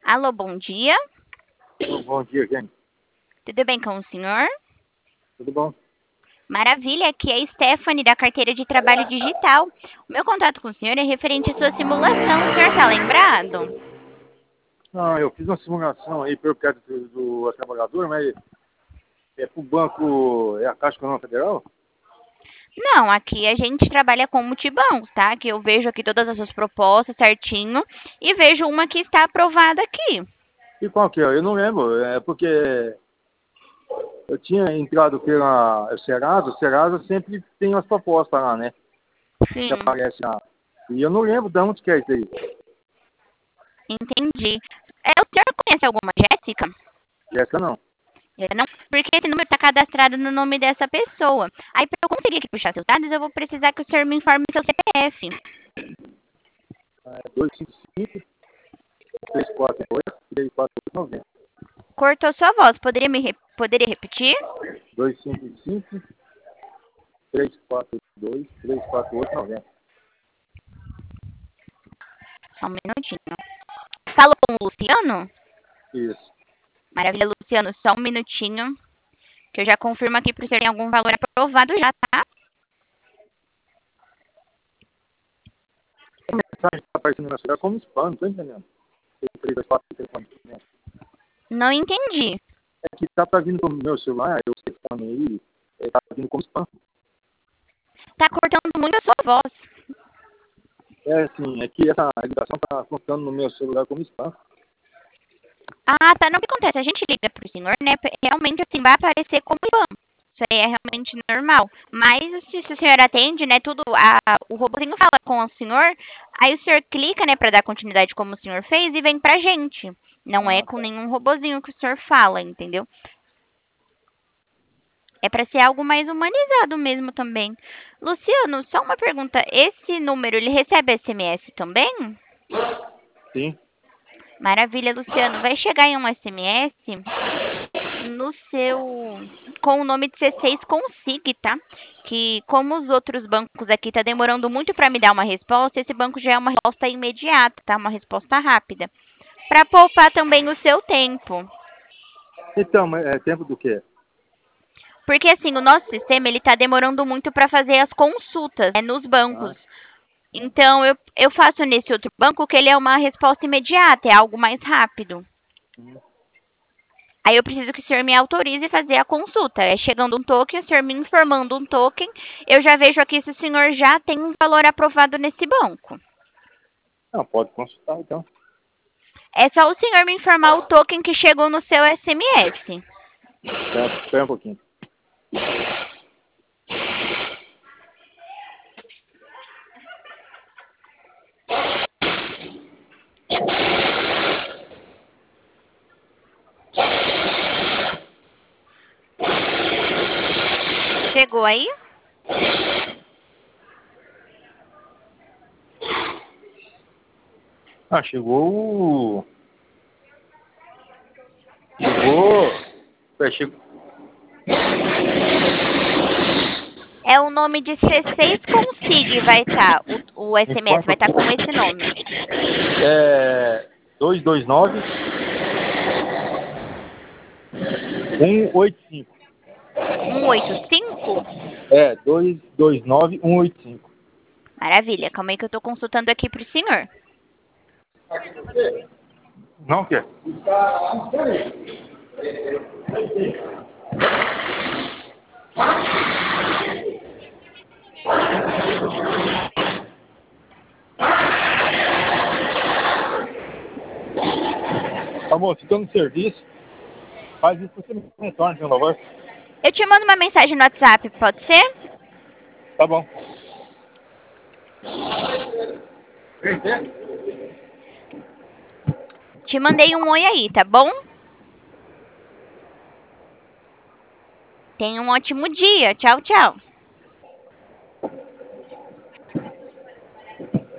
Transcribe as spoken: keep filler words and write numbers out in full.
Alô, bom dia. Bom dia, gente. Tudo bem com o senhor? Tudo bom? Maravilha, aqui é a Stephanie da carteira de trabalho digital. O meu contato com o senhor é referente à sua simulação. O senhor está lembrado? Ah, eu fiz uma simulação aí pelo crédito do, do trabalhador, mas é pro banco, é a Caixa Econômica Federal? Não, aqui a gente trabalha com multibancos, tá? Que eu vejo aqui todas as suas propostas certinho e vejo uma que está aprovada aqui. E qual que é? Eu não lembro, é porque eu tinha entrado pela Serasa, o Serasa sempre tem as propostas lá, né? Que Sim, aparece lá. E eu não lembro de onde que é isso aí. entendi. É, o senhor conhece alguma Jéssica? Essa não. É, não, porque esse número está cadastrado no nome dessa pessoa. Aí, para eu conseguir aqui puxar seus dados, eu vou precisar que o senhor me informe seu C P F. É dois cinco cinco, três quatro oito, três quatro oito nove zero. Cortou sua voz. Poderia me re- poderia repetir? dois cinco cinco, três quatro dois, três quatro oito nove zero. Só um minutinho. Falou com o Luciano? Isso. Maravilha, Luciano. Só um minutinho. Que eu já confirmo aqui para o senhor tem algum valor aprovado já, tá? A mensagem que está aparecendo no meu celular é como spam, não tô entendendo. três dois quatro, telefone. Não entendi. É que tá pra vindo no meu celular, eu telefone aí, é, tá vindo como spam. Tá cortando muito a sua voz. É assim, é que essa ligação tá contando no meu celular como spam. Ah, tá. Não, o que acontece? A gente liga pro senhor, né? Realmente, assim, vai aparecer como spam. Isso aí é realmente normal. Mas, se, se o senhor atende, né? Tudo, a, o robôzinho fala com o senhor. Aí o senhor clica, né? Pra dar continuidade como o senhor fez e vem pra gente. Não é Ah, com tá. nenhum robozinho que o senhor fala, entendeu? É pra ser algo mais humanizado mesmo também. Luciano, só uma pergunta. Esse número, ele recebe S M S também? Sim. Maravilha, Luciano. Vai chegar em um S M S no seu com o nome de C seis Consig, tá? Que como os outros bancos aqui tá demorando muito para me dar uma resposta, esse banco já é uma resposta imediata, tá? Uma resposta rápida. Para poupar também o seu tempo. Então, mas é tempo do quê? Porque assim, o nosso sistema ele tá demorando muito para fazer as consultas, né, nos bancos. Ah, Então eu, eu faço nesse outro banco que ele é uma resposta imediata, é algo mais rápido. hum. Aí eu preciso que o senhor me autorize a fazer a consulta. É chegando um token, o senhor me informando um token, eu já vejo aqui se o senhor já tem um valor aprovado nesse banco. Não, pode consultar então. É só o senhor me informar o token que chegou no seu S M S. Espera, espera um pouquinho. Chegou aí? Ah, chegou o... Chegou... É, chegou... É o nome de C seis Consig vai estar. o, o S M S vai Informa... estar com esse nome. É... dois dois nove, um oito cinco. Um oito cinco. É, dois dois nove, um oito cinco. Maravilha, calma aí que eu tô consultando aqui pro senhor. Não quer? Amor, se estou no serviço, faz isso que você me retorna, por favor. Eu te mando uma mensagem no WhatsApp, pode ser? Tá bom. Te mandei um oi aí, tá bom? Tenha um ótimo dia. Tchau, tchau.